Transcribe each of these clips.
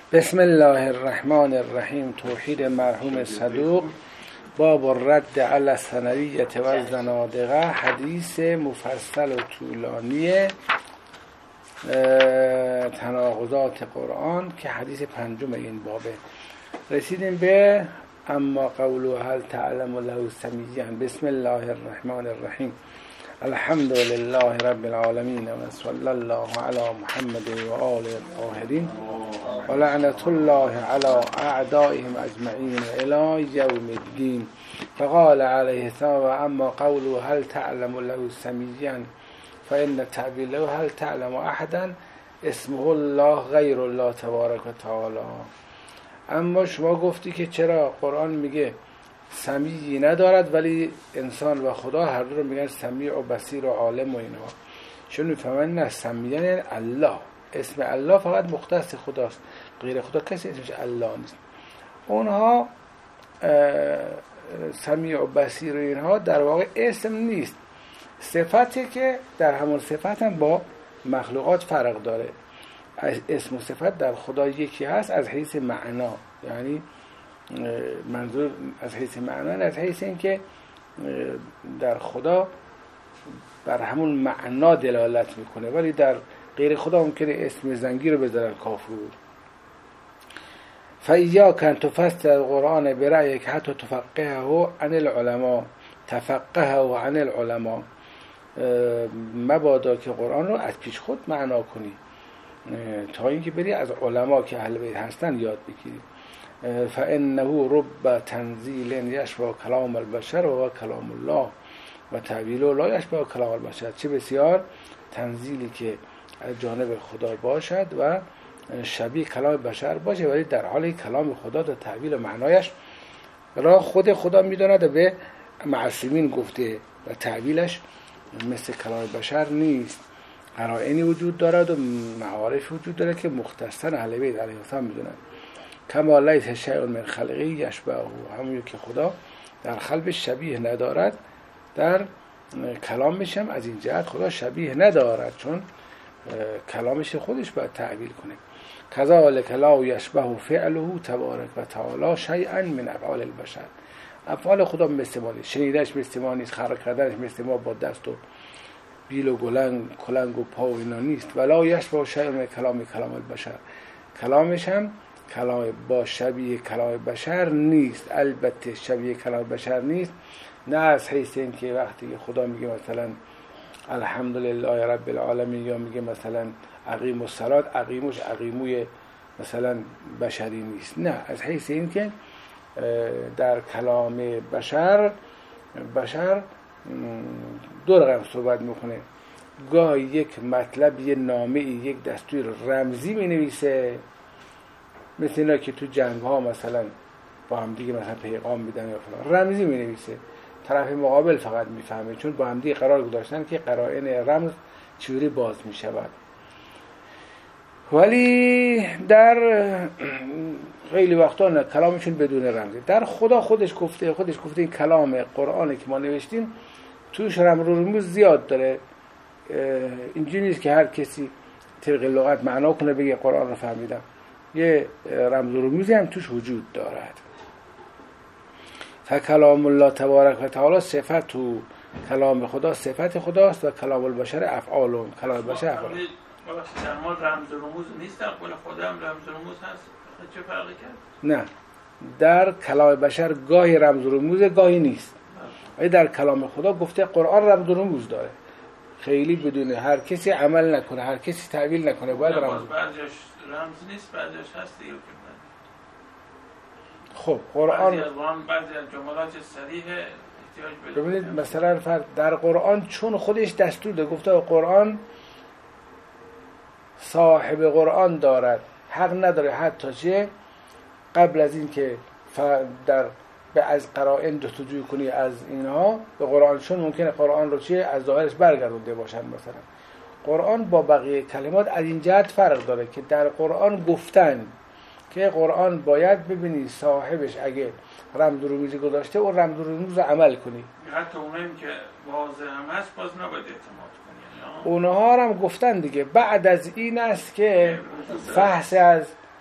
بسم الله الرحمن الرحیم. توحید مرحوم صدوق. باب الرد علی الثنویة و الزنادقه. حدیث مفصل و طولانی تناقضات قرآن که حدیث پنجم این بابه. رسیدیم به اما قولو هل تعلم له سمیا. بسم الله الرحمن الرحیم. الحمد لله رب العالمین و صلی الله علی محمد و آل الطاهرین و لعنت الله علی اعدائهم اجمعین الی یوم الدین. فقال علیه السلام و اما قوله هل تعلم له سمیا فإن تعبیره هل تعلم احدا اسمه الله غیر الله تبارک و تعالی. اما شما گفتی که چرا قرآن میگه سمیعی ندارد ولی انسان و خدا هر دو رو میگن سمیع و بصیر و عالم و اینها. چون میفهمن نه سمیع یعنی الله، اسم الله فقط مختص خداست، غیر خدا کسی اسمش الله نیست. اونها سمیع و بصیر و اینها در واقع اسم نیست، صفتی که در همون صفت هم با مخلوقات فرق داره. اسم و صفت در خدا یکی هست از حیث معنا، یعنی منظور از حیث معنا از حیث این که در خدا بر همون معنا دلالت میکنه، ولی در غیر خدا ممکنه اسم زنگی رو بذارن کافور. فإياك أن تفسر القرآن برأيك حتى تفقهه عن العلماء. تفقهه عن العلماء، مبادا که قرآن رو از پیش خود معنا کنی تا اینکه بری از علما که اهل بیت هستن یاد بگیری. فإنه رب تنزیل یشبه کلام البشر و کلام الله و تعبیله لا یشبه کلام البشر. چه بسیار تنزیلی که از جانب خدا باشد و شبیه کلام بشر باشه، ولی در حال کلام خدا و تعبیل و معنایش را خود خدا میداند و به معصومین گفته و تعبیلش مثل کلام بشر نیست. قرائنی وجود دارد و معارف وجود دارد که مختصاً اهل بیت علیهم السلام میدونند. کما لیس شیء من خلقه یشبهه، همون که خدا در خلق شبیه ندارد در کلامش هم از این جهت خدا شبیه ندارد، چون کلامش خودش باید تعبیر کنه. کذالک لا یشبه فعله تبارک و تعالی شیئا من افعال البشر. افعال خدا مثل ما نیست، شنیدنش مثل ما نیست، خلق کردنش مثل ما با دست و بیل و کلنگ و پا و اینا نیست. ولا یشبه شیء من کلام البشر، کلامش هم کلام با شبیه کلام بشر نیست. البته شبیه کلام بشر نیست، نه از حیث این که وقتی خدا میگه مثلا الحمدلله رب العالمین یا میگه مثلا اقیم الصلات، اقیمش اقیموی مثلا بشری نیست، نه از حیث این که در کلام بشر دو رقم صحبت میکنه. گاهی یک مطلب، یه نامه، یک دستور رمزی مینویسه، مثل اینا که تو جنگ ها مثلا با هم دیگه مثلا پیغام میدن یا فلان، رمزی مینویسه، طرف مقابل فقط میفهمه چون با هم دیگه قرار گذاشتن که قرائن رمز چجوری باز میشود. ولی در خیلی وقتا نه، کلامشون بدون رمزه. در خدا خودش گفته این کلام قرآنی که ما نوشتیم توش رمز و رموز زیاد داره. اینجوری نیست که هر کسی طبق لغت معنا کنه بگه قرآن رو فهمیدم، یه رمز و رموزی هم توش وجود دارد. فکلام الله تبارک و تعالی صفت تو کلام خدا صفت خداست و کلام البشر افعال. کلام البشر افعال. در ما رمز و رموز نیست، در قول خدا هم رمز و رموز هست. چه فرقی کرد؟ نه، در کلام بشر گاهی رمز و رموز گاهی نیست، ولی در کلام خدا گفته قرآن رمز و رموز داره. خیلی بدون هر کسی عمل نکنه، هر کسی تعبیل نکنه، باید رمز. بعضیش رمز نیست، بعضیش هست دیگه. خب قرآن بعضی از جملات صریح احتیاج به ببینید مثلا در قرآن چون خودش دستور ده، گفته قرآن صاحب قرآن دارد حق نداره حتی چه قبل از این که از قرائن جستجو کنی از اینها به قرآن، چون ممکنه قرآن رو چه از ظاهرش برگردونده باشن. مثلا قرآن با بقیه کلمات از این جهت فرق داره که در قرآن گفتن که قرآن باید ببینی صاحبش اگه رمز و رموزی گذاشته اون رمز و رموز رو عمل کنی. حتی اونایی که واضح هم هست باز نباید اعتماد کنی. اونها هم گفتن دیگه. بعد از این است که فحص از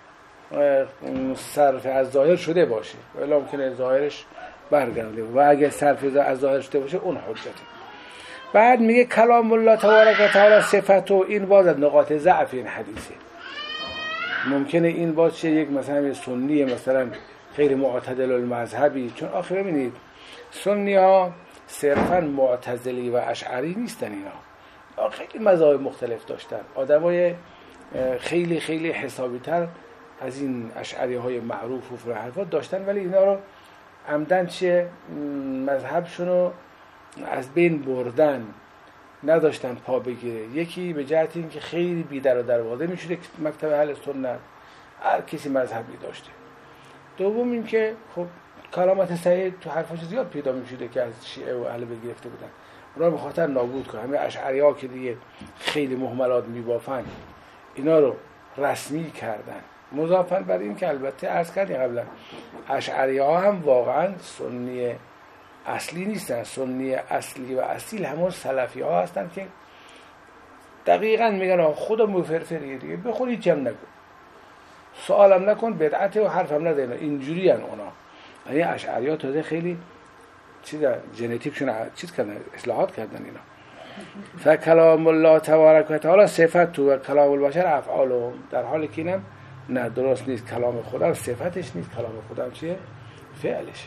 صرف از ظاهر شده باشه، ولی ممکنه ظاهرش برگرده و اگه صرف از ظاهر شده باشه اون حجته. بعد میگه کلام الله تبارک و تعالی صفت، و این باز از نقاط ضعف این حدیثه. ممکنه این باز چه یک مثلا سنی مثلا غیر معتدل المذهبی، چون آخر ببینید سنی ها صرفا معتزلی و اشعری نیستن، اینا خیلی مذاهب مختلف داشتن، آدمای خیلی خیلی حسابی تر از این اشعری های معروف و فرحفات داشتن، ولی اینا رو عمدن چه مذهبشون رو از بین بردن، نداشتن پا بگیره. یکی به جهت این که خیلی بی در و دروازه میشده مکتب اهل سنت، هر کسی مذهبی داشته. دوم این که خب کلامات صحیح تو حرفاش زیاد پیدا میشده که از شیعه و اهل بیت گرفته بودن، اونا به خاطر نابود کنه. همه اشعری ها که دیگه خیلی مهملات میبافن، اینا رو رسمی کردن. مضافاً بر این که البته عرض کردیم قبلا اشعری ها هم واقعا سنی اصلی نیستن، سنی اصلی و اصیل همون سلفی ها هستن که دقیقاً میگن خدا مفرفریه دیگه، بخور هیچ هم نگو، سوالم نکن، بدعته و حرفم نزن، اینجوری ان اونا. یعنی اشعری ها تازه خیلی ژنتیکشون چیز کردن، اصلاحات کردن اینا. فکلام الله تبارک و تعالی صفت و کلام البشر افعالهم، در حالی که اینم نه درست نیست، کلام خدا صفتش نیست، کلام خدا چیه؟ فعلشه.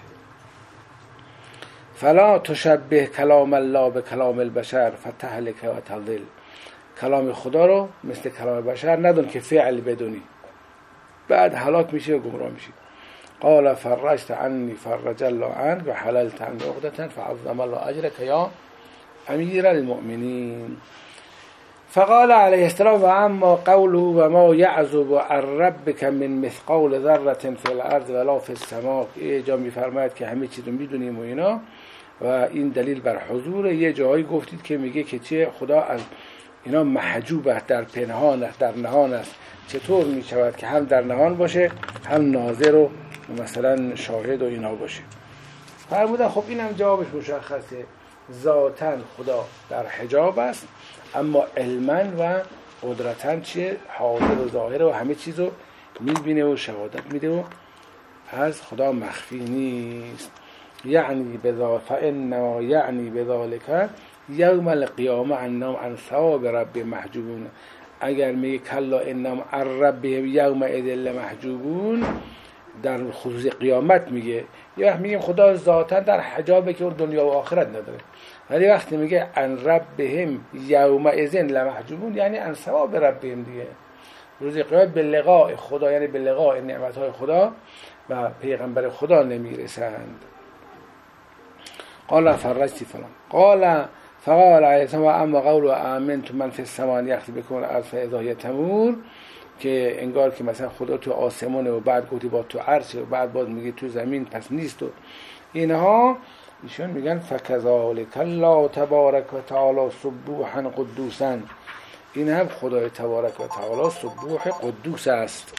فلا تشبه کلام الله به کلام البشر فتهلک و تضل، کلام خدا رو مثل کلام بشر ندون که فعل بدونی، بعد هلاک میشه و گمراه میشه. قال فرجت عنی فرج الله عنک و حللت عنی عقدة فعظم الله اجرک یا امیر المؤمنین. فقال علیه السلام و اما قوله و ما یعزب عن ربک من مثقال ذره فی الارض ولا فی السماء، یه جا میفرماید که همه چیز رو میدونیم و اینا، و این دلیل بر حضور. یه جایی گفتید که میگه که چه خدا از اینا محجوب است، در پنهان است، در نهان است. چطور میشود که هم در نهان باشه هم ناظر و مثلا شاهد و اینا باشه؟ فرمودن خب اینم جوابش مشخصه، ذاتاً خدا در حجاب است، اما علما و قدرتاً چیه؟ حاضر و ظاهر و همه چیز رو میبینه و شهادت میده و از خدا مخفی نیست. یعنی فانما یعنی بذالک یوم القیامه انهم عن ثواب رب محجوبون. اگر میگه کلا انهم عن ربهم یومئذ لمحجوبون، در خصوص قیامت میگه. یه وقت میگیم خدا ذاتا در حجابه که اون دنیا و آخرت نداره، ولی وقتی میگه عن ربهم یومئذ لمحجوبون یعنی عن ثواب ربهم دیگه. روز قیامت به لقاء خدا، یعنی به لقاء نعمتهای خدا و پیغمبر خدا نمیرسند. قال فرجتی فلان قال فقال علیه السلام اما قول و آمنت من فی السماء یخسف بکم الارض فاذا هی تمور، که انگار که مثلا خدا تو آسمانه و بعد گفتی با تو عرشه و بعد باز میگه تو زمین پس نیست و اینها. ایشون میگن فکذالک الله تبارک و تعالی سبوحا قدوسا، این هم خدای تبارک و تعالی سبوح قدوس است.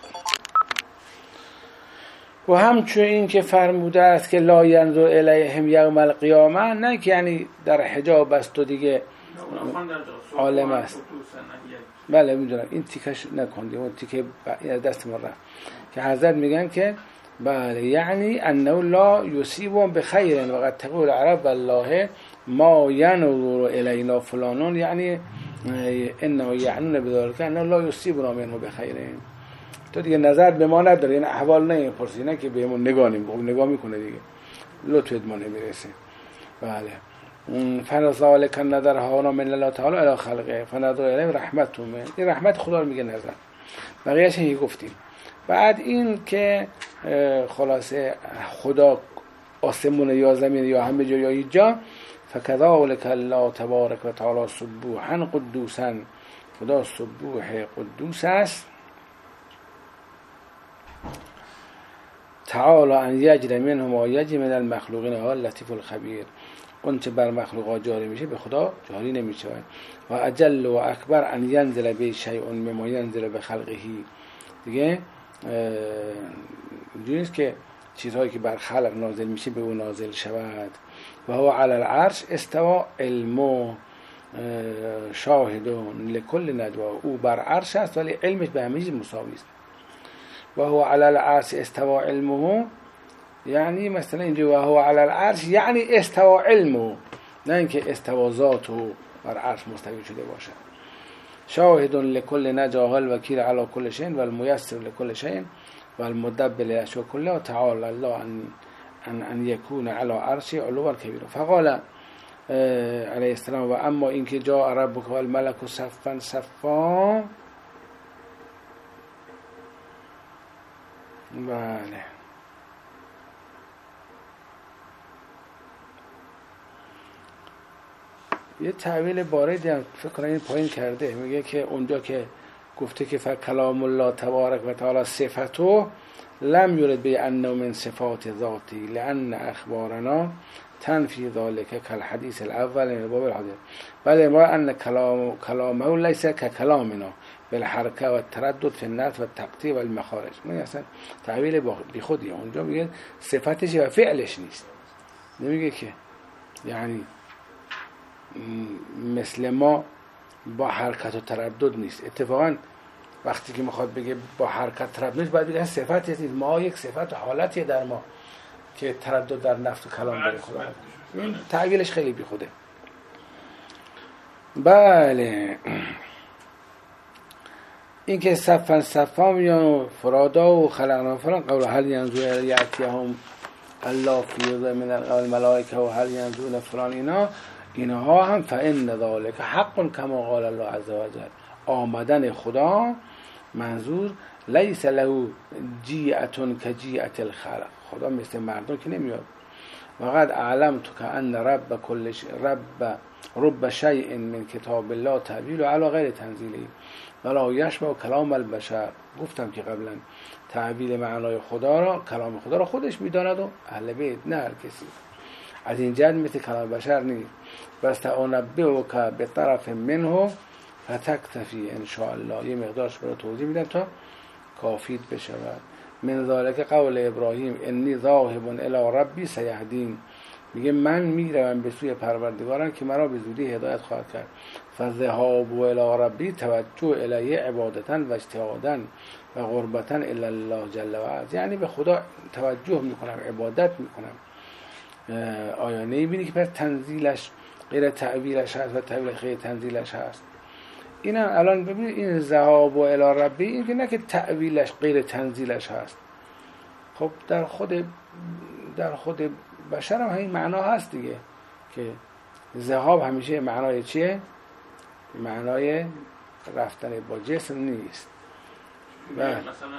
و همچون این که فرموده است که لا ینظر الیهم یوم القیامه، نه که یعنی در حجاب است و دیگه عالم است. بله میدونم این تیکش نکندیم، اون تیکه دست من رفت که حضرت میگن که بله یعنی انه لا یصیبهم بخیر و قد تقول العرب والله ما ینظر الینا فلانون، یعنی انه یعنون بذلک انه لا یصیبنا منه بخیر. تو دیگه نظر به ما نداره، این احوال نه پرسی، نه که بهمون نگاه میکنه دیگه، لطفت ما نمیرسه. بله فنذالک النظر هانا من الله تعالی الی خلقه فنظر الیهم رحمتهم، این رحمت خدا رو میگه نظر. بقیه‌اش هی گفتیم. بعد این که خلاصه خدا آسمون یا زمین یا همه جا یا هیچ جا، فکذالک الله تبارک و تعالی سبوحا قدوسا، خدا سبوح قدوس است. تعالی ان یجری منه ما یجری من المخلوقین هو اللطیف الخبیر، اون چه بر مخلوقات جاری میشه به خدا جاری نمیشه. و اجل و اکبر ان ینزل به شیء مما ینزل به خلقه، دیگه اینجوری نیست که چیزهایی که بر خلق نازل میشه به اون نازل شود. و هو علی العرش استوا علم شاهدون لکل ندوا، او بر عرش است ولی علمش به همه چیز مساوی است. و هو علی العرش استوى علمه، یعنی مثلا اینجا و هو علی العرش یعنی استوى علمه، نه اینکه استوى ذاته بر عرش مستوی شده باشد. شاهد لكل نجاه الوکیل علی كل شيء و الميسر لكل شيء و المدبر للاشیاء كلها تعالی الله ان یکون علی عرش علوا کبیرا. فقال علیه السلام و اما اینکه جاء ربک و الملک صفا صفا. بله یه تعویل باردی هم فکر کنم این پایین کرده، میگه که اونجا که گفته که فکلام الله تبارک و تعالی صفته لم یرد به انه من صفات ذاتی لان اخبارنا تنفی ذلك كالحديث الاول من باب الحديث بل ما ان كلامه ليس ككلامنا بالحركه والتردد في النطق والتقطيع والمخارج. من اصلا تعبیر بی خودی، اونجا میگه صفتش و فعلش نیست، نمیگه که یعنی مثل ما با حرکت و تردد نیست. اتفاقا وقتی که میخواد بگه با حرکت تردد باید بگه صفت نیست، ما یک صفت و حالتی در ما که تردد در نفس و کلام داره خدا. این تعبیرش خیلی بی خوده. بله این که صفا میان فرادا و خلقنا فلان قول هل ینظرون یأتیهم الله فی من الملائکه و هل ینظرون فلان، اینها هم فإن ذلک حق کما قال الله عز وجل. آمدن خدا منظور لیس له جیعة کجیعة الخلق، خدا مثل مردم که نمیاد. وقد اعلمت که ان رب شیء من کتاب الله تعبیل علی غیر تنزیله ولا یشبه کلام البشر. گفتم که قبلا تعبیل معنای خدا را، کلام خدا را خودش میداند و اهل بیت نه هر کسی. از این جهت مثل کلام بشر نیست. بس تنبئک بطرف منه فتکتفی ان شاء الله. یه مقدارش برای توضیح میدم تا کافیت بشود. من ذلك قول ابراهیم انی ذاهب الی ربی سیهدین، میگه من میروم به سوی پروردگارم که مرا به زودی هدایت خواهد کرد. فذهاب الی ربی توجه الیه عبادتا و اجتهادا و قربتا الی الله جل و عز، یعنی به خدا توجه میکنم، عبادت میکنم. آیا نمیبینی که پس تنزیلش غیر تعبیرش هست و تعبیر غیر تنزیلش هست؟ این هم الان ببینید این ذهاب و الی ربی، این که نه که تعبیرش غیر تنزیلش هست. خب در خود بشر هم این معنا هست دیگه، که ذهاب همیشه معنای چیه؟ معنای رفتن با جسم نیست. مثلا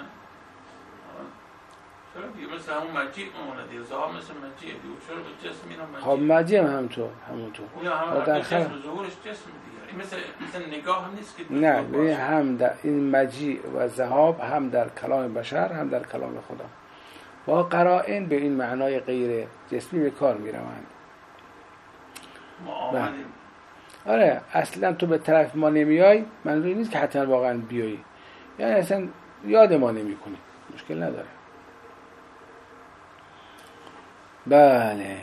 چرا دیگه مثل همون مجیع مونه دیگه، ذهاب مثل مجیع دیگه، چرا به جسم اینا مجیع؟ خب مجیع هم همونطور یا هم در جسم ظهورش جسم دیگه، این مثل نگاه هم نیست که نه، ببین هم در این مجیع و ذهاب هم در کلام بشر هم در کلام خدا با قرائن به این معنای غیر جسمی به کار میروند. ما آمدیم. آره اصلا تو به طرف ما نمیای منظوری نیست که حتما واقعا بیایی، یعنی اصلا یاد ما نمی کنی، مشکل نداره. بله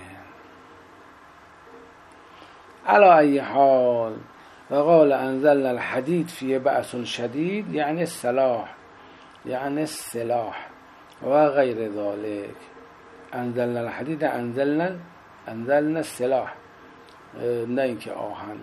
علی ای حال و قال انزلنا الحدید فیه بأس شدید، یعنی السلاح، یعنی السلاح و غیر ذالک. انزلنا الحدید انزلنا السلاح، نه اینکه آهن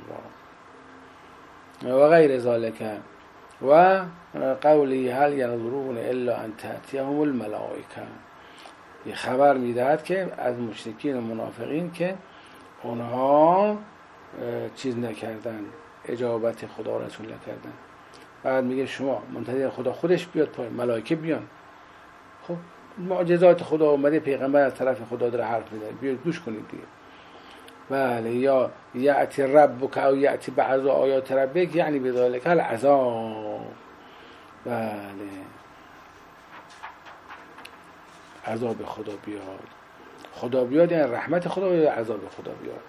و غیر ذالک. و قولی هل ینظرون الا ان تأتیهم الملائکه، یه خبر میدهد که از مشرکین و منافقین که اونها چیز نکردن، اجابت خدا رسول نکردن. بعد میگه شما منتظر خدا خودش بیاد پایین، ملائکه بیان. خب معجزات خدا اومده، پیغمبر از طرف خدا داره حرف میزنه، بیاد گوش کنید دیگه. بله یا یأتی ربک او یأتی بعض آیات ربک، یعنی بذالک العذاب. بله عذاب خدا بیاد یعنی رحمت خدا یا عذاب خدا بیاد.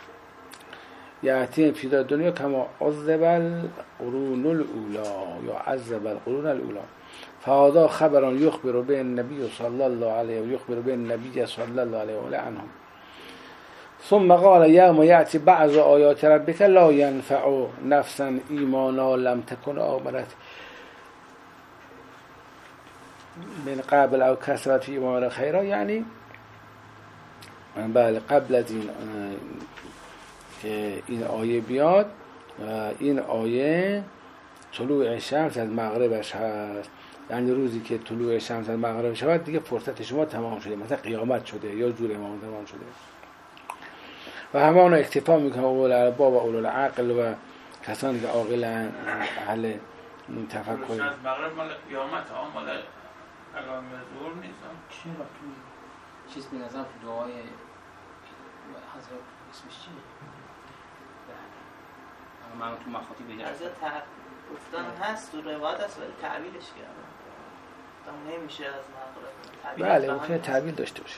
یأتی فی دنیا کما عذب القرون الاولی یا عذب القرون الاولی. فهذا خبر یخبر به النبی صلی الله علیه و یخبر به النبی صلی الله علیه و عنهم. ثم قال یوم یأتی بعض آیات ربک لا ینفع نفسا ایمانا لم تکن آمنت من قبل او کسبت فی ایمان خیرا، یعنی بله قبل از این که این آیه بیاد، این آیه طلوع شمس از مغربش هست، یعنی روزی که طلوع شمس از مغرب شود دیگه فرصت شما تمام شده، مثلا قیامت شده یا زور امام تمام شده. و همان اکتفا میکنه اولو الالباب و اولو العقل و کسانی که عاقلن اهل تفکر. از مغرب مال قیامت ها، مال علائم ظهور نیستن. چرا تو چیز به نظر تو دعای حضرت اسمش چیه؟ من تو مخاطی بگم از گفتن هست تو روایت هست ولی تعبیرش کردن تا نمیشه از مغرب. بله ممکنه تعبیر داشته باشه.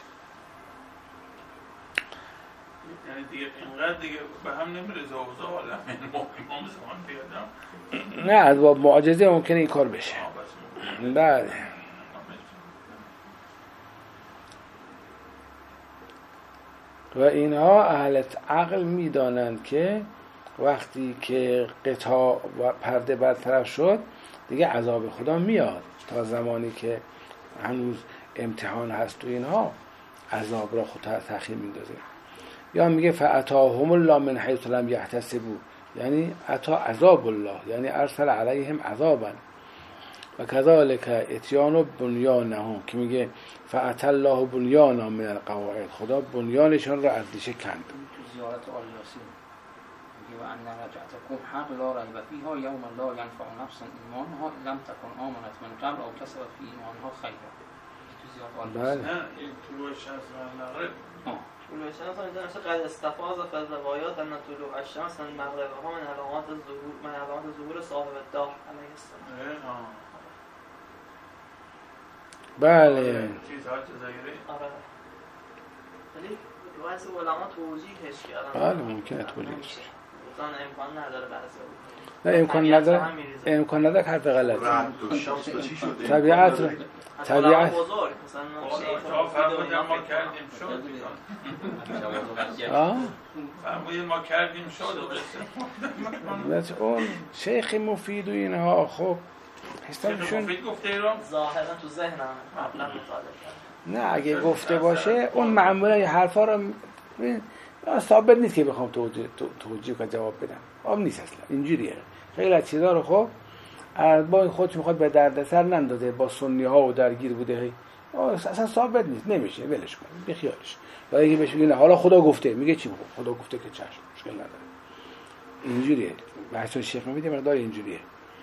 یعنی دیگه اینقدر دیگه به هم نمیرزه اوضاع عالم امام زمان بیادم. نه از باب معجزه ممکنه این کار بشه. بله. و اینها اهل عقل میدانند که وقتی که قطاع و پرده برطرف شد دیگه عذاب خدا میاد. تا زمانی که هنوز امتحان هست و اینها عذاب را خود تأخیر میندازه. یا میگه فاتاهم الله من حیث لم یحتسبوا، یعنی اتا عذاب الله، یعنی ارسل علیهم عذابا. و کذالک اتیان بنیانهم که میگه فاتی الله بنیانا من القواعد، خدا بنیانشان را از ریشه کند. زیارت آل یاسین میگه و ان رجعتکم حق لا ریب فیها یوم لا ینفع نفسا ایمانها لم تکن آمنت من قبل او کسبت فی ایمانها خیرا. تو زیارت آل یاسین نه این طلوع شمس و مغرب، طلوع الشمس میدونم قد استفاض فی الروايات ان طلوع الشمس من مغربها من علامات ظهور، من علامات ظهور صاحب الدار علیه السلام. بله. چیزها جزایری. آره. ولی روایت علما توجیهش کردن. بله ممکنه توجیهش. گفتن امکان نداره بعضی. نه امکان نداره حرف غلط. طبیعت بزرگ مثلا تا فرمودن ما کردیم شد. فرمودن ما کردیم شد. مثل اون شیخ مفید و اینها خب حسابشون مفید گفته ایران ظاهرا تو ذهنم قبلا مطالعه کردم. نه اگه گفته باشه اون معمولا یه حرفا رو ثابت نیست که بخوام توجیه کنم جواب بدم. آب نیست اصلا اینجوریه. خیلی از چیزا رو خب با خودش میخواد به دردسر نندازه، با سنی ها و درگیر بوده، اصلا ثابت نیست، نمیشه، ولش کن، بیخیالش. یا اگه بهش بگی نه حالا خدا گفته، میگه چی بگم؟ خدا گفته که چشم، مشکل نداره. اینجوریه. بحث شیخ میده مقدار اینجوریه.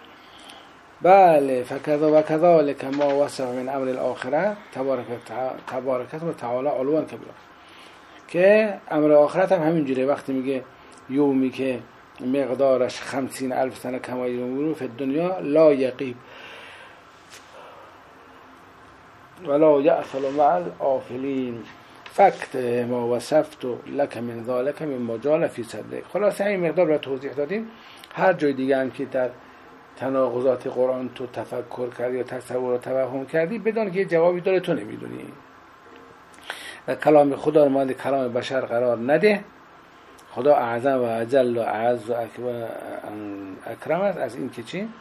بله فکذا و کذالک ما وصف من امر الاخره تبارک و تعالی علوا کبیرا، که امر آخرت هم همینجوریه. وقتی میگه یومی که مقدارش 50,000 سنه کما یمرو فی الدنیا لا یقیب ولا یأثل مع الآفلین فقط ما وصفت لك من ذلك من مجال فی صدرک. خلاصه این مقدار رو توضیح دادیم. هر جای دیگه هم که در تناقضات قرآن تو تفکر کردی یا تصور و توهم کردی بدان که جوابی داره تو نمیدونی. و کلام خدا رو مانند کلام بشر قرار نده. خدا اعظم و اجل و اعز و اکرم است از این که چی؟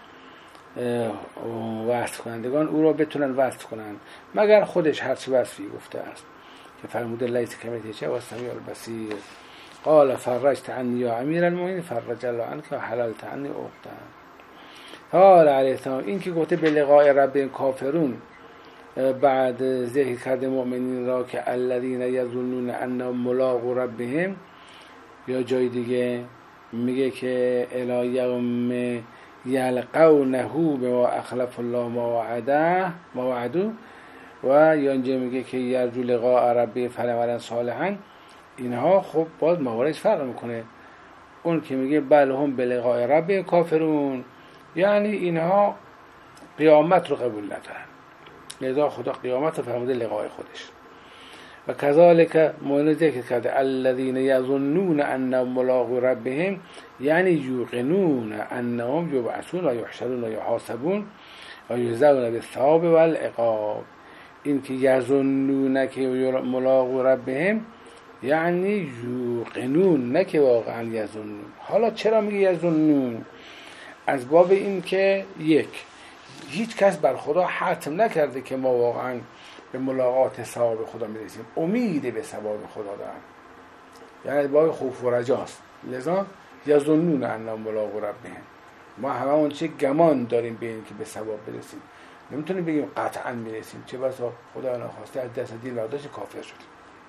وصف کنندگان او را بتونن وصف کنن، مگر خودش هر چی وصفی گفته است که فرموده لیس کمیته چه و سمیع البصیر. قال فرجت عنی یا امیر المؤمنین فرج الله عنک و حللت عنی عقدة. حال علیه السلام این که گفته به لقاء رب کافرون بعد ذکر کرده مؤمنین را که الذین یظنون انهم ملاقو ربهم، یا جای دیگه میگه که الی یوم یلقونه بما اخلف الله ما وعده، و یا اینجا میگه که یرجو لقاء ربی فلعملا صالحا. اینها خب باز موارد فرق میکنه. اون که میگه بل هم به لقاء رب کافرون، یعنی اینها قیامت رو قبول ندارن، لذا خدا قیامت رو فرموده لقاء خودش. و کذالک مؤمن ذکر کرده الذین یظنون انهم ملاقو ربهم، یعنی یوقنون انهم یبعثون و یحشرون و یحاسبون و یجزون بالثواب والعقاب. این که یظنون که ملاقو ربهم یعنی یوقنون، نه که واقعا یظنون. حالا چرا میگه یظنون؟ از باب این که یک هیچ کس بر خدا حتم نکرده که ما واقعا به ملاقات ثواب خدا میرسیم. امید به ثواب خدا دارن، یعنی با خوف و رجاست. لذا یظنون انهم ملاقو ربهم، ما هممون چه گمان داریم به این که به ثواب برسیم، نمیتونیم بگیم قطعا میرسیم، چه بسا خدا ناخواسته از دست دین برداشت کافر شد.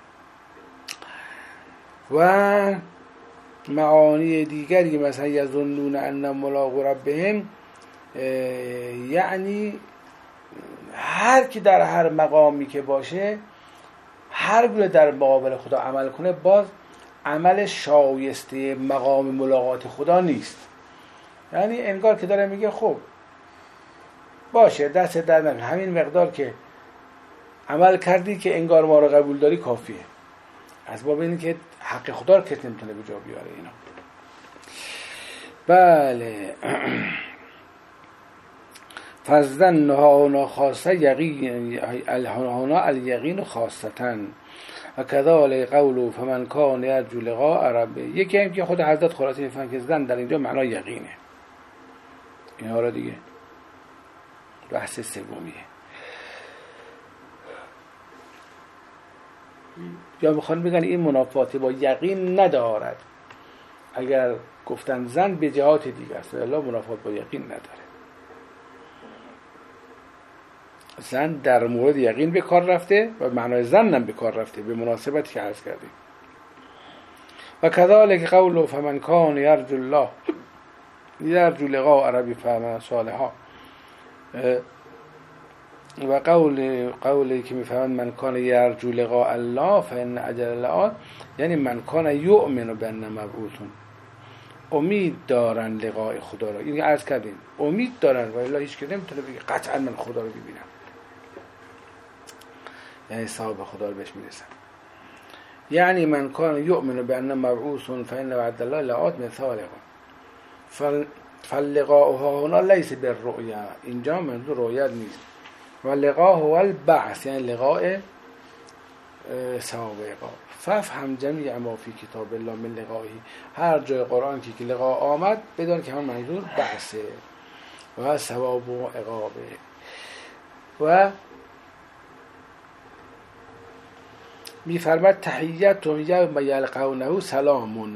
و معانی دیگری مثلا یظنون انهم ملاقو ربهم، یعنی هر کی در هر مقامی که باشه، هر گونه در مقابل خدا عمل کنه، باز عمل شایسته مقام ملاقات خدا نیست. یعنی انگار که داره میگه خب باشه دست در نکن، همین مقدار که عمل کردی که انگار ما رو قبول داری کافیه. از باب اینه که حق خدا رو کسی نمیتونه به جا بیاره اینا. بله. فزدن هانا خاصه یقین هانا الیقین خاصتا و کذالک قوله فمن کان یرجو لقاء ربه. یکی هم که خود حضرت خلاصه میفهمن که زن در اینجا معنا یقینه. اینها را دیگه بحث سومیه. یا میخوان بگن این منافاتی با یقین ندارد. اگر گفتن زن به جهات دیگه است، الله منافات با یقین نداره. زن در مورد یقین به کار رفته و معنای زن هم به کار رفته به مناسبتی که عرض کردیم. و کذالک قوله فمن کان یرجو الله یرجو لقاء ربه فعمل صالحا. و قولی که میفهمن من کان یرجو لقاء الله فان اجل الله، یعنی من کان یؤمن بان مبعوثون، امید دارن لقاء خدا را. این عرض کردیم امید دارن و الا هیچ که نمیتونه بگه قطعا من خدا رو ببینم، یعنی ثواب خدا رو بهش میرسم. یعنی من کان یؤمن بان مبعوثون فان وعد الله لآت من صالحا فاللقاء هنا لیس بالرؤیا، اینجا منظور رؤیت نیست. و لقاء هو البعث، یعنی لقاء ثواب عقاب. ففهم جمیع ما فی کتاب الله من لقائه، هر جای قرآن که لقاء آمد بدان که هم منظور بعثه و ثواب و عقابه. و می‌فرماید تحیتهم یوم یلقونه سلام،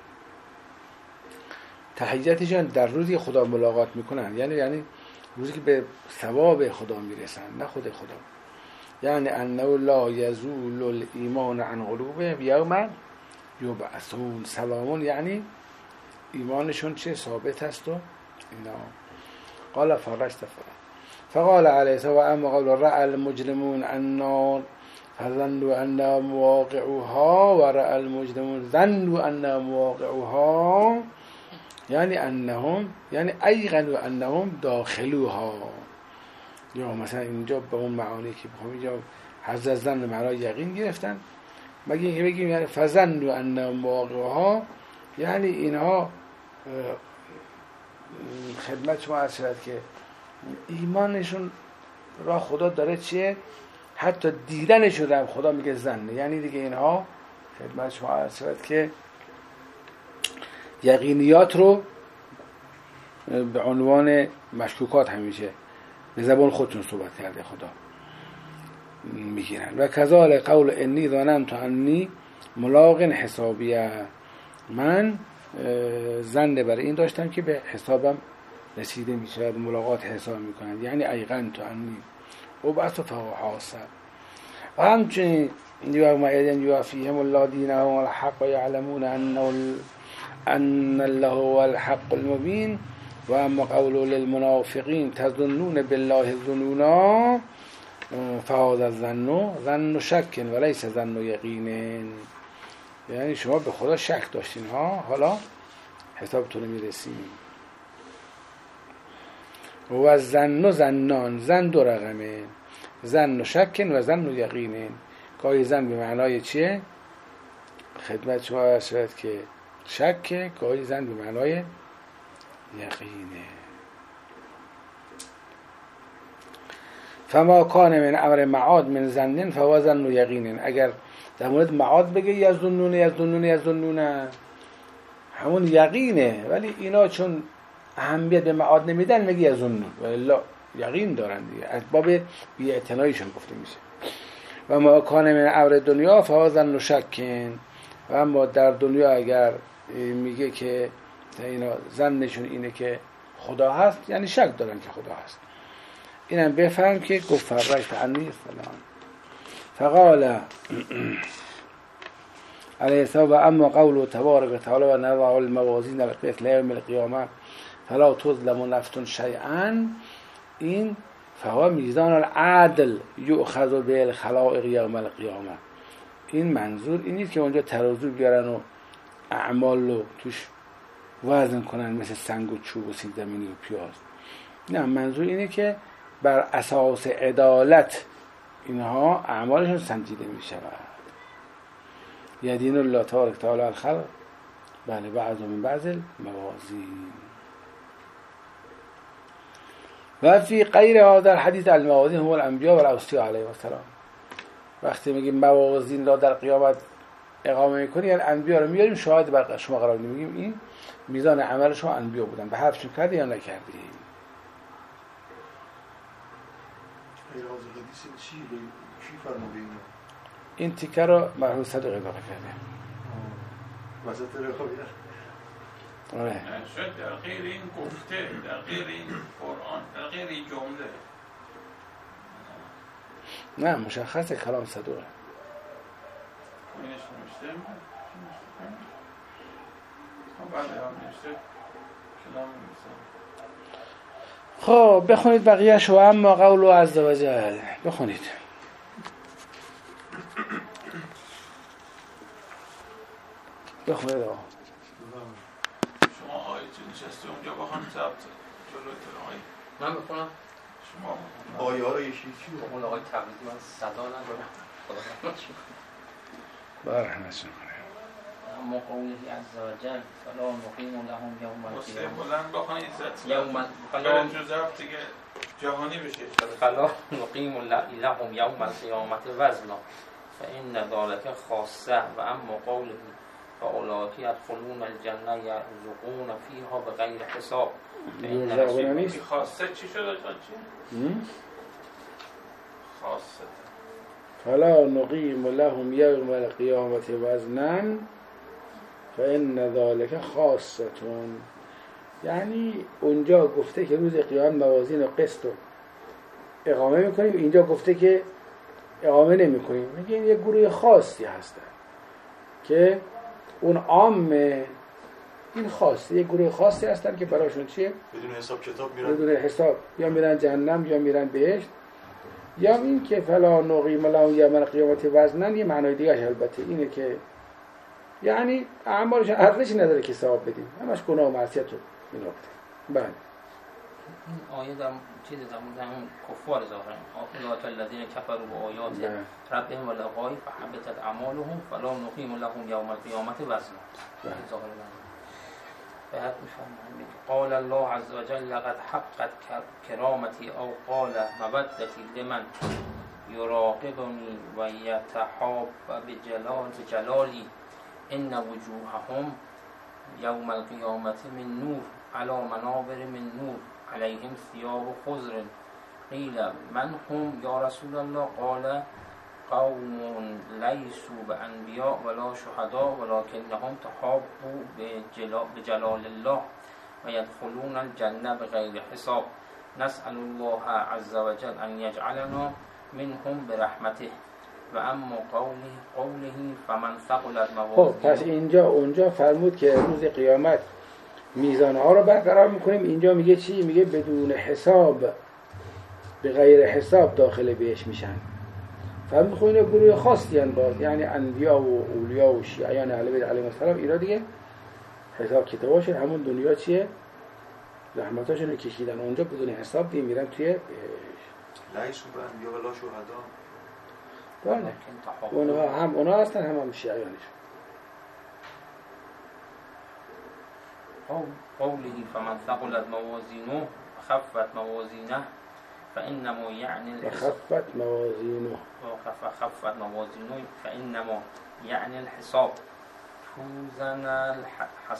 تحیتشان در روزی خدا ملاقات میکنن، یعنی روزی که به ثواب خدا میرسن، نه خود خدا. یعنی انه لا یزول الایمان عن قلوبهم یوم یبعثون. سلامون یعنی ایمانشون چه ثابت است و اینا. قال فرشت فقال علیه و اما قال رأى المجرمون النار فظنوا انها مواقعها و رأى المجرمون ظنوا انها مواقعها، یعنی انهم یعنی ایقنوا انهم داخلوها. یا مثلا اینجا به اون معانی که بخوام اینجا حضرت زن به معنای یقین گرفتن، مگه اینکه بگیم یعنی فظنوا انهم مواقعها، یعنی اینها خدمت شما عرض شد که ایمانشون را خدا داره چیه، حتی دیدنشون هم خدا میگه زن، یعنی دیگه اینها خدمت شما عرض شد که یقینیات رو به عنوان مشکوکات همیشه به زبان خودتون صحبت کرده خدا میگیرن. و کذالک قول انی ظننت انی ملاق حسابیه، من ظن بر این داشتم که به حسابم رسیده میشه، ملاقات حساب میکنن، یعنی ایقنت انی ابعث فهو حاسب. و همچنین یومئذ یوفیهم الله دینهم الحق و یعلمون ان الله هو الحق المبین. و اما قول للمنافقین تظنون بالله الظنونا فهذا الظن ظن شک و لیس ظن یقین، یعنی شما به خدا شک داشتین ها، حالا حسابتون میرسیم. و ظن زنان، زن دو رقمه، ظن شک و ظن یقین. گاهی زن به معنای چیه؟ خدمت شما ارشد که شک، گاهی زن به معنای یقینه. فما کان من امر معاد من ظن فهو ظن یقین. اگر در مورد معاد بگه یظنون همون یقینه، ولی اینا چون اهمیت به معاد نمیدن میگه یظنون، ولی یقین دارن دیگه، از باب بی‌اعتناییشون گفته میشه. و ما کان من امر دنیا فهذا شکن، و اما در دنیا اگر میگه که اینا ظنشون اینه که خدا هست، یعنی شک دارن که خدا هست. اینم بفهم که گفت فرجت عنی فلان. فقال علیه السلام و اما قوله تبارک و تعالی و نضع الموازین القسط لیوم القیامه فلا تظلم نفس شیئا، این فهو میزان العدل یؤخذ به الخلائق یوم القیامه. این منظور این نیست که اونجا ترازو بیارن و اعمال رو توش وزن کنن مثل سنگ و چوب و سیب زمینی و پیاز. نه، منظور اینه که بر اساس عدالت اینها اعمالشون سنجیده می شود. یدین الله تبارک تعالی الخلق بله بعض من بعض الموازین. و فی غیر هذا الحدیث الموازین هو الانبیاء و الاوصیاء علیهم السلام. وقتی میگیم موازین را در قیامت اقامه میکنی، یعنی انبیا رو میاریم شاهد بر شما قرار میدیم این میزان عمل شما انبیا بودن، به حرفشون کردی یا نکردی. این تیکه رو مرحوم صدق اضافه کرده. وسط رقابیت شاید در غیر این گفته، در غیر این قرآن، در غیر این جمله. نه، مشخص کلام صدقه. اینش نمیشته؟ بله هم نمیشته کلام نمیشته. خب بخونید بقیه‌شو. اما قول عز و جل بخونید. بخونید آقا. شما آیه نشسته اونجا بخون ثبت جلوتون آیه. من بخونم؟ شما آیه ها رو یه چیزی اون آقای تبریزی من صدا ندارم. خدا رحمتش کنه. رحمتشون کنه. اما قوله عز و جل فلا نقیم لهم یوم القیامه بلند بخونید ست یوم فلا جزاف دیگه جهانی بشه. فلا نقیم لهم یوم القیامه وزنا فإن ذلك خاصه و اما قوله فاولئک يدخلون الجنه یرزقون فیها بغیر حساب. این خاصه چی شده تا چی؟ خاصه فلا نقیم لهم یوم القیامه وزنا فإن ذلك خاصه، یعنی اونجا گفته که روز قیامت موازین و قسط رو اقامه میکنیم، اینجا گفته که اقامه نمیکنیم. میگه این یه گروه خاصی هستن که اون عامه، این خاصه یه گروه خاصی هستن که براشون چیه؟ بدون حساب کتاب میرن، بدون حساب یا میرن جهنم یا میرن بهشت. یا این که فلا نقیم لهم یوم القیامه وزنا یه معنای دیگه البته اینه که یعنی اعمالش ارزشی نداره که ثواب بدیم، همش گناه و معصیت و این نکته. بله این آیه در چیز در اون کفار ظاهرا اولئک الذین کفروا بآیات ربهم ولقائه فحبطت اعمالهم فلا نقیم لهم یوم القیامه وزنا. ظاهرا بعد میفهمیم قال الله عز وجل لقد حقت کرامتی او قال مودتی لمن یراقبنی و یتحاب بجلالی ان وجوههم یوم القیامه من نور على منابر من نور علیهم ثیاب خضر قیل من هم یا رسول الله قال قوم لیسوا بانبیاء ولا شهداء ولکنهم تحابوا بجلال الله و یدخلون الجنه بغیر حساب نسأل الله عز وجل ان یجعلنا منهم برحمته و اما قوله فمن ثقلت موازینه. خب پس اونجا فرمود که روز قیامت میزان ها رو برقرار میکنیم، اینجا میگه چی؟ میگه بدون حساب به غیر حساب داخل بهش میشن. فرمود خب اینا گروه خاصی هستند باز، یعنی انبیا و اولیا و شیعیان اهل بیت علیهم السلام اینا دیگه حساب کتاباشون همون دنیا چیه؟ زحمتاشون رو کشیدن اونجا بدون حساب دیگه میرن توی بهش. لیسوا بانبیاء ولا شهداء. بله اونا هستن هم شیعیانش. قوله فمن ثقلت موازینه خفت موازینه فإنما يعني خفت موازینه فإنما يعني الحساب توزن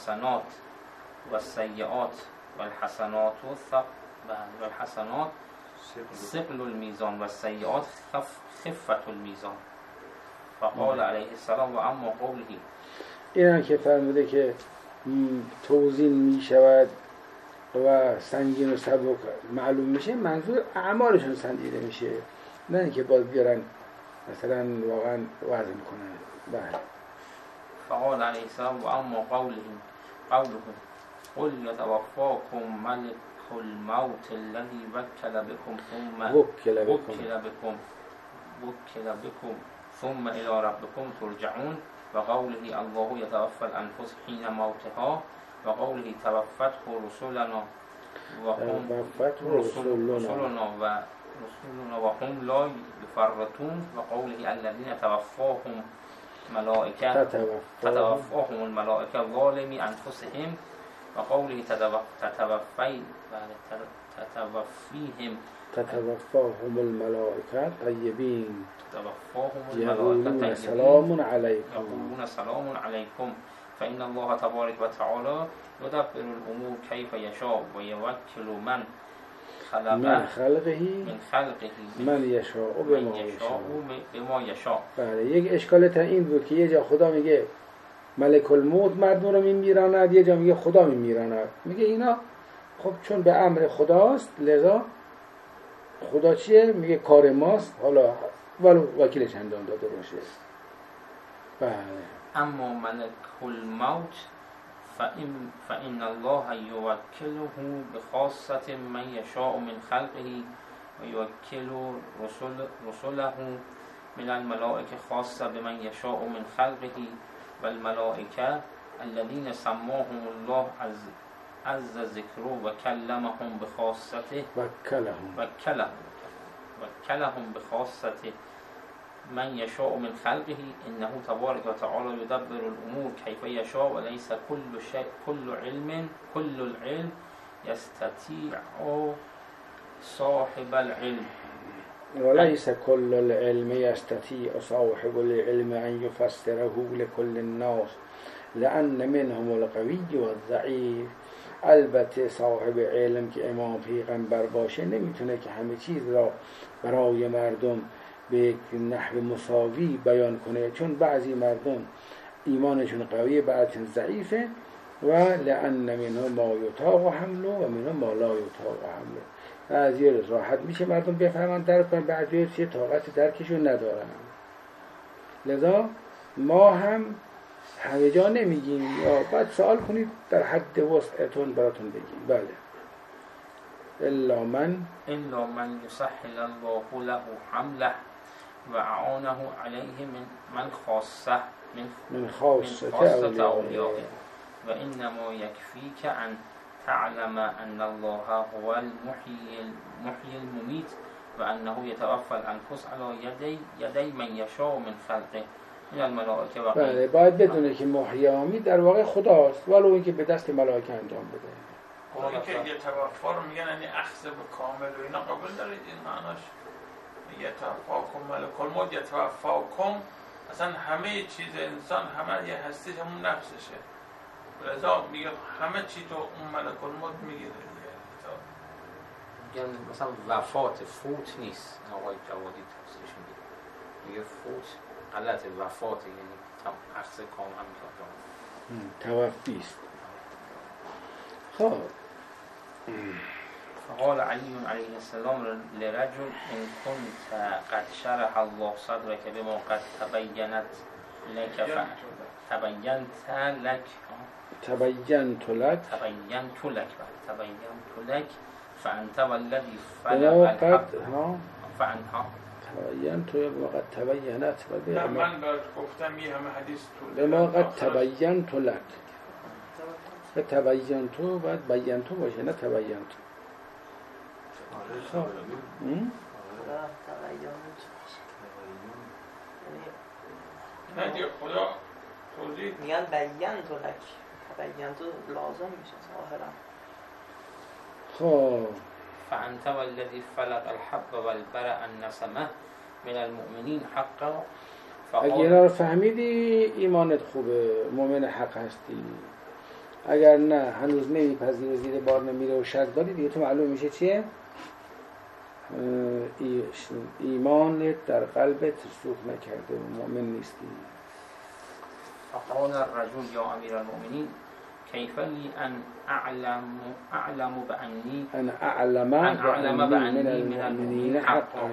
الحسنات والسيئات والحسنات ثقل الميزان و السیئات خفة الميزان. فقال علیه السلام و اما قوله، این هم که فرموده که توزین می شود و سنگین و سبک معلوم میشه، منظور اعمالشون سنجیده میشه، نه اینکه باز بیارن مثلا واقعا وزن کنن. بله. فقال علیه السلام و اما قوله قل یتوفاکم ملک الموت الذی وکل بكم ثم الى ربكم ترجعون. و قوله الله يتوفى الانفس حين موتها. و قوله توفته رسلنا و هم لا يفرطون. و قوله الذين تتوفاهم الملائكه ظالمي انفسهم. و قوله تتوفاهم الملائكه طيبين يقولون سلام عليكم. فإن الله تبارك وتعالى يدبر الأمور كيف يشاء ويوكل من خلقه من يشاء بما يشاء. بله. یک اشکال تا این بود که یه جا خدا میگه ملک الموت مردم رو میمیراند، یه جا میگه خدا میمیراند. میگه اینا خب چون به امر خداست لذا خدا چیه؟ میگه کار ماست، حالا ولو وکیلش انجام داده باشه. بله. اما ملک الموت فإن الله يوكله بخاصة من يشاء من خلقه ويوكل رسله من الملائكة خاصة بمن يشاء من خلقه. والملائكة الذين سماهم الله عز ذكره وكلمهم بخاصته وكلهم بخاصته من يشاء من خلقه. إنه تبارك وتعالى يدبر الأمور كيف يشاء وليس كل العلم يستطيع صاحب العلم وليس كل العلم يستطيع صاحب العلم أن يفسره لكل الناس لأن منهم القوي والضعيف. البته صاحب علم که امام پیغمبر باشه نمیتونه که همه چیز را برای مردم به نحو مساوی بیان کنه، چون بعضی مردم ایمانشون قویه بعضی ضعیفه. و لأن منهم ما یطاق حمله و منهم ما لا یطاق حمله. بعضی راحت میشه مردم بفهمن درک کنن، بعضی چه طاقت درکشون ندارن. لذا ما هم همه جا نمیگیم، یا بعد سوال کنید در حد وسعتون براتون بگیم. بله. الا من يسهل الله له حمله و اعانه علیه من خاصة اولیائه. و انما یکفیک ان تعلم ان الله هو المحیی الممیت و انه یتوفى الانفس على یدی من یشاء من خلقه من الملائکه. و بله، باید بدونه که محیی و در واقع خداست، ولو اینکه به دست ملائکه انجام بده. اون که یه توفا رو میگن یعنی اخذ به کامل و اینا قبول دارید این معناش؟ یه توفاکم ملک الموت، یه توفاکم اصلا همه چیز انسان، همه یه هستیش همون نفسشه، لذا میگه همه چی تو اون ملک الموت میگیره. میگن مثلا وفات فوت نیست، آقای جوادی تفسیرش میگه فوت غلطه، وفات یعنی اخذ کامل هم توفیست. خب فقال علی علیه السلام لرجل ان كنت قد شرح الله صدرك بما قد تبينت لك فانت والذي فلق الحق تبينت بما قد تبينت. من گفتم یه همه حدیث بما قد تبينت لك. تبینتو باید بینتو باشه نه تبینتو. نه دیگه خدا توضیح میگن بینتو لک، تبینتو لازم میشه ظاهرا. خب فانت والذی فلق الحب والبرأ النسمه من المؤمنین حقا. اگه اینا رو فهمیدی ایمانت خوبه، مؤمن حق هستی. اگر نه هنوز نمیپذیره، زیر بار نمیره و شک داری، دیگه تو معلوم میشه چیه؟ ایمانت در قلبت رسوخ نکرده و مؤمن نیستی. فقال الرجل یا امیر المؤمنین کیف لی ان اعلم بانی من المؤمنین حقا.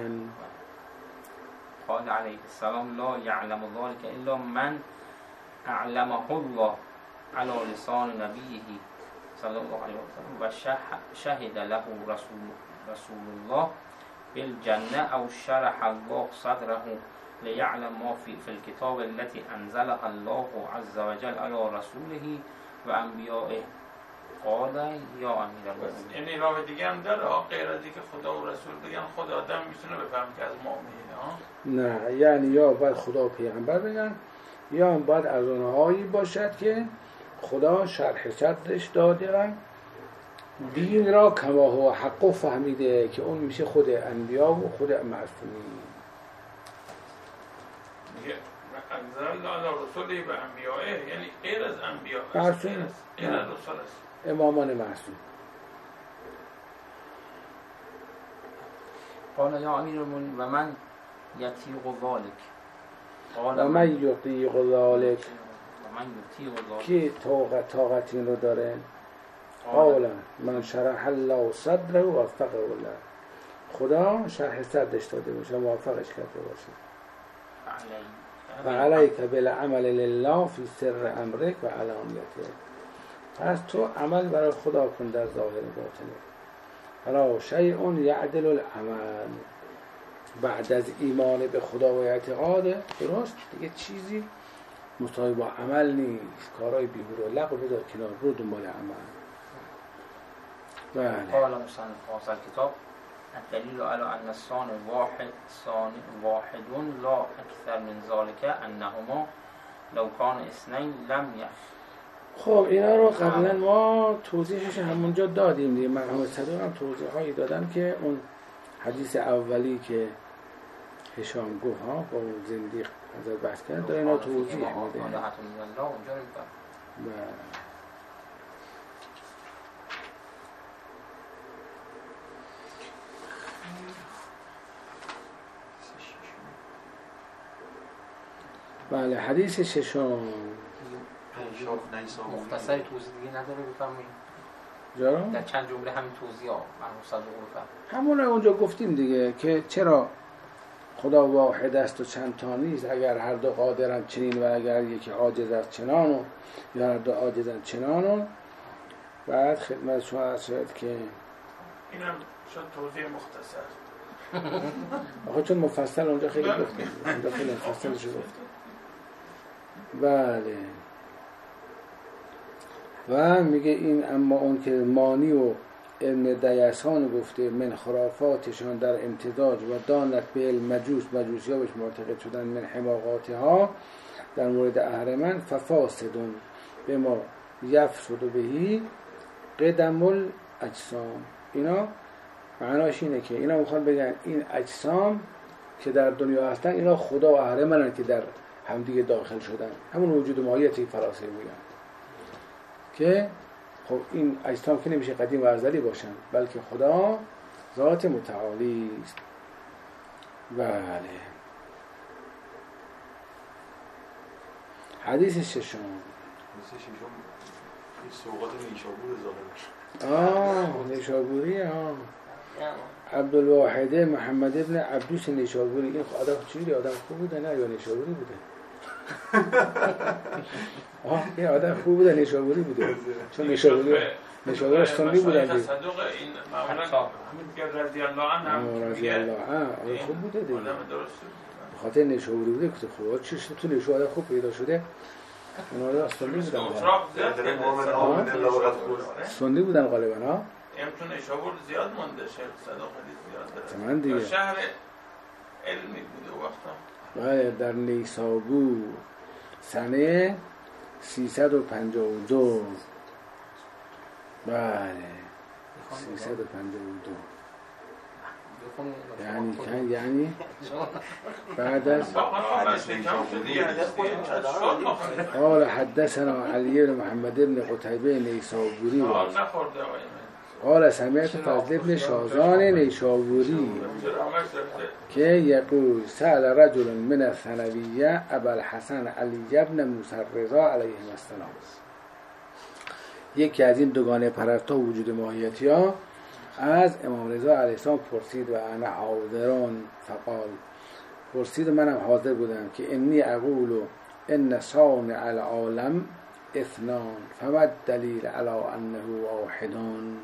قال علیه السلام لا یعلم ذلك الا من اعلمه الله على لسان نبیه صلی الله علیه وسلم و شهد له رسول الله بالجنة او شرح الله صدره لیعلم ما في الكتاب التي انزلها الله عز وجل على رسوله و انبیائه. قال یا امیر المؤمنین. یعنی راه دیگه هم داره غیر از اینکه خدا و رسول بگن خود آدم میتونه بفهم که از مؤمنینه ها؟ نه، یعنی یا باید خدا و پیغمبر بگن یا باید از اونهایی باشد که خدا شرح صدرش داده دین را کما هو حق فهمیده که اون میشه خود انبیا و خود معصومین. انزل الله علی رسوله و انبیائه، یعنی غیر از انبیا معصوم، غیر از رسول است، امامان معصوم. قال یا امیر المؤمنین و من یطیق ذلک. و من یطیق ذلک، کی طاقت این رو داره؟ قال من شرح الله صدره و وفقه الله، خدا شرح صدرش داده باشه، موفقش کرده باشه. و علیک بالعمل لله فی سر امرک و علانیته، پس تو عمل برای خدا کن در ظاهر باطنه. فلا شیء یعدل العمل، بعد از ایمان به خدا و اعتقاد درست دیگه چیزی مساوی با عمل نیست. کارهای بیهوده و لغو بذار کنار، برو دنبال عمل. بله. قال مصنف هذا الكتاب الدلیل على ان الثاني واحد لا اکثر من ذلك انهما لو كان اثنين لم يخ. خب اینا رو قبلا ما توضیحش همونجا دادیم دیگه. مرحوم صدوق هم توضیح هایی دادن که اون حدیث اولی که هشام گفت ها با اون زندیق ازت بحث کرد داره اینا توضیح میده. بله حدیث ششم مختصری توضیح دیگه نداره بفرمایید. جا در چند جمله همین توضیح ها مرحوم صدوق بفرمایید. همون اونجا گفتیم دیگه که چرا خدا واحد است و چند تا نیست. اگر هر دو قادرن چنین و اگر یکی عاجز است چنانو یا هر دو عاجزن چنانو. بعد خدمت شما عرض شد که اینم شد توضیح مختصر. آخه چون مفصل اونجا خیلی گفتیم، اونجا خیلی مفصل شد. بله. و میگه این اما اون که مانی و ابن دیسان گفته من خرافاتشان در امتزاج و دانت به مجوسی ها بهش معتقد شدن من حماقاتها در مورد اهرمن ففاسدون به ما یفسد بهی قدم الاجسام. اینا معناش اینه که اینا میخوان بگن این اجسام که در دنیا هستن اینا خدا و اهرمنن که در همدیگه داخل شدن، همون وجود ماهیتی فلاسفه میگن که خب این اجسام که نمیشه قدیم و ازلی باشن بلکه خدا ذات متعالی است. بله. حدیث ششم سوقات نیشابور ظاهر نیشابوری عبدالواحد محمد ابن عبدوس نیشابوری. این آدم چیلی آدم خوب بوده نه یا نیشابوری بوده؟ این آدم خوب بوده نیشابوری بوده چون نیشابوری سنی بودن دیگه. صدوق این معمولا همین رضی الله عنه هم رضی الله عنه خوب بوده دیگه. به خاطر نیشابوری بوده که خب چش تو نیشابوری خوب پیدا شده. اونا رو سنی بودن. سنی بودن غالبا ها. چون نیشابور زیاد مونده شیخ صدوق حدیث زیاد داره. تمام دیگه. شهر علمی بوده وقتا. بله در نیسابور سنه 352. بله 352 یعنی بعد از قال حدثنا علی بن محمد بن قتیبه نیسابوری قال سمعت فضل ابن شازان نیشابوری که یقول سأل رجل من الثانویه ابا الحسن علی ابن موسی الرضا علیه السلام. یکی از این دوگانه پرستا وجود ماهیتی ها از امام رضا علیه السلام پرسید و انا حاضرون فقال، پرسید و منم حاضر بودم که انی اقول ان صانع العالم اثنان فما الدلیل علی انه واحدان.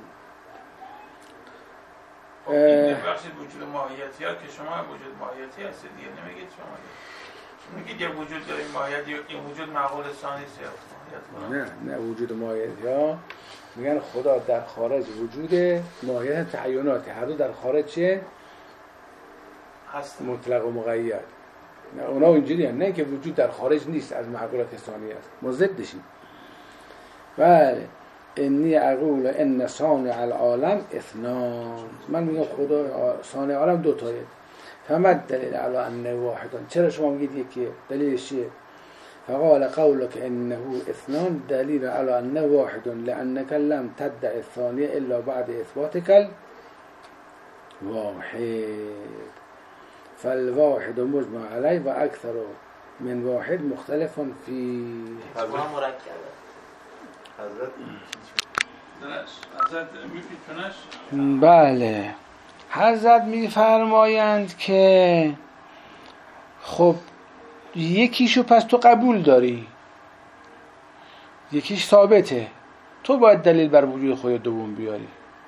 بخشید وجود ماهیتی ها که شما وجود ماهیتی هستید دیگه، نمیگید شما میگید یه وجود داریم ماهیت، این وجود معقول ثانی ماهیت. نه وجود ماهیتی ها میگن خدا در خارج وجود ماهیت تعیناتی، هر دو در خارج چه؟ هست مطلق و مقید. نه اونا اینجوری هم نه که وجود در خارج نیست از معقولات ثانی است، ما ضدشیم. بله انی اقول ان صانع العالم اثنان، من میگم خدا صانع عالم دو تایه. فما دلیل علی انه واحدان، چرا شما میگید یکیه؟ دلیلش چیه؟ فقال قولك انه اثنان دلیل علی انه واحد لانك لم تدع الثانیه الا بعد اثباتك الواحد فالواحد مجمع علیه و اکثر من واحد مختلف فی. بله حضرت میفرمایند که خب یکیشو پس تو قبول داری، یکیش ثابته، تو باید دلیل بر وجود خود دوم بیاری،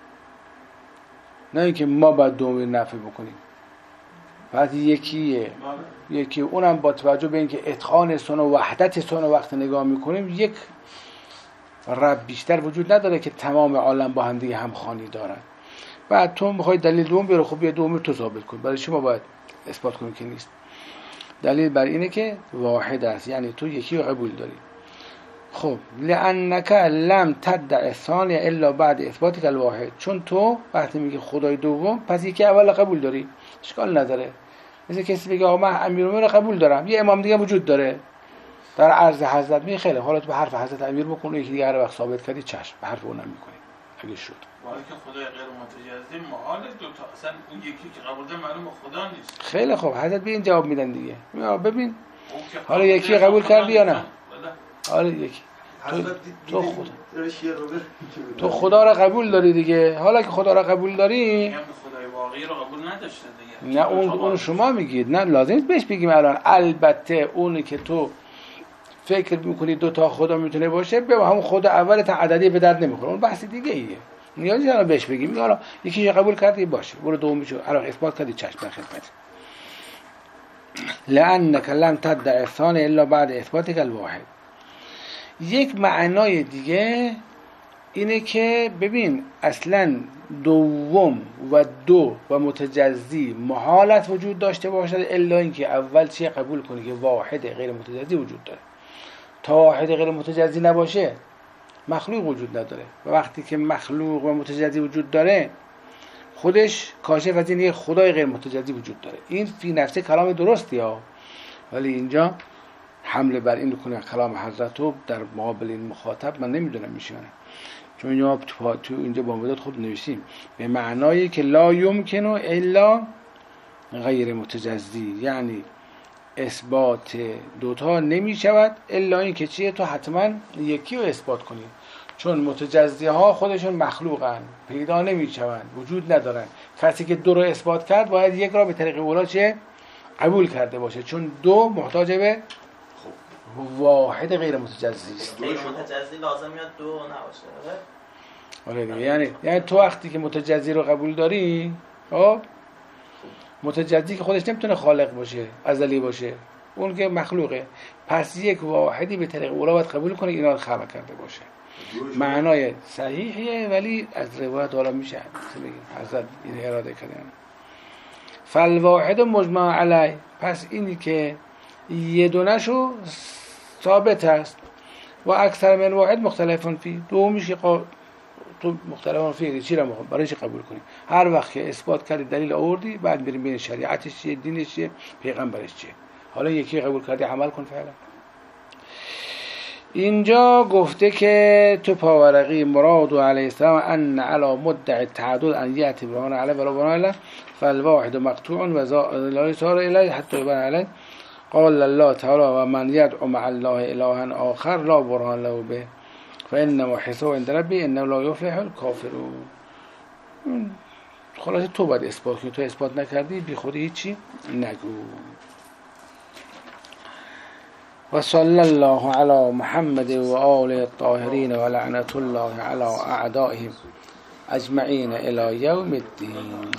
نه اینکه ما باید دوم نفی بکنیم. بعد یکی اونم با توجه به اینکه اتقان سن و وحدت سن وقت نگاه میکنیم یک رب بیشتر وجود نداره که تمام عالم با هم دیگه همخوانی دارن. بعد تو میخوای دلیل دوم بیاره، خب بیا دوم تو ثابت کن، برای شما باید اثبات کنیم که نیست. دلیل بر اینه که واحد است، یعنی تو یکی رو قبول داری. خب لانک لم تدع الثانیه الا بعد اثباتک الواحد، چون تو وقتی میگی خدای دوم پس یکی اول قبول داری، اشکال نداره. مثل کسی بگه آقا من امیرالمومنین رو قبول دارم، یه امام دیگه وجود داره در عرض حضرت، میگه خیلی حالا تو به حرف حضرت امیر بکن، یکی دیگه هر وقت ثابت کردی چشم به حرف اونم میکنی اگه شد. ولی که خدای غیر متجزی محال دو تا، اصلا اون یکی که قبول داره معلومه خدا نیست. خیلی خوب حضرت به این جواب میدن دیگه. ببین حالا یکی قبول کردی یا نه؟ حالا یکی تو خدا را قبول داری دیگه. حالا که خدا را قبول داری، خدای واقعی رو قبول نداشته دیگه. نه اون شما میگید، نه لازم نیست بهش بگیم الان. البته اونی که تو فکر میکنی دو تا خدا میتونه باشه، به همون خدا اول تا عددی به درد نمیخوره، اون بحث دیگه ایه. نیازی نداره بهش بگیم حالا یکی قبول کردی باشه، برو دومیشو الان اثبات کردی چشم در خدمت. لانک لم تدع الثانیه الا بعد اثباتک الواحد. یک معنای دیگه اینه که ببین اصلا دوم و دو و متجزی محالت وجود داشته باشد الا اینکه اول چی قبول کنی که واحد غیر متجزی وجود داره. تا واحد غیر متجزی نباشه مخلوق وجود نداره، و وقتی که مخلوق و متجزی وجود داره خودش کاشف از اینه خدای غیر متجزی وجود داره. این فی نفسه کلام درستی ها، ولی اینجا حمله بر این کنه کلام حضرت رو در مقابل این مخاطب من نمیدونم میشه نه، چون اینجا تو اینجا با مدت خود نوشتیم به معنایی که لا یمکن الا غیر متجزی، یعنی اثبات دوتا نمی شود الا این که چیه تو حتما یکی رو اثبات کنی، چون متجزی ها خودشون مخلوقن، پیدا نمی شوند، وجود ندارن. کسی که دو رو اثبات کرد باید یک را به طریق اولا چه قبول کرده باشه، چون دو محتاج به واحد غیر متجزی است. غیر متجزی لازم میاد دو نباشه. آره دیگه، یعنی تو وقتی که متجزی رو قبول داری، خب متجزی که خودش نمیتونه خالق باشه، ازلی باشه، اون که مخلوقه، پس یک واحدی به طریق اولا باید قبول کنه اینا رو خلق کرده باشه. معنای صحیحیه ولی از روایت حالا میشه حضرت این اراده کردن. فالواحد مجمع علی، پس اینی که یه دونشو ثابت است و اکثر من واحد مختلفون فی، دومیش که تو مختلفون فی چی را میخوام برای چی قبول کنیم؟ هر وقت که اثبات کردی دلیل آوردی بعد بریم بین شریعتش چیه، دینش چیه، پیغمبرش چیه. حالا یکی قبول کردی عمل کن فعلا. اینجا گفته که تو پاورقی مراد علیه السلام ان علی مدعی التعدد ان یأتی برهان علیه ولا برهان له فالواحد مقطوع و لا یصار الیه حتی یبان علیه. قال الله تعالی و من یدعو مع الله الها آخر لا برهان له به فانما حسابه عند ربه انه لا یفلح الکافرون. خلاصه تو باید اثبات کنی، تو اثبات نکردی بی خودی هیچی نگو. و صلی الله علی محمد و آله الطاهرین و لعنت الله علی اعدائهم اجمعین الی یوم الدین.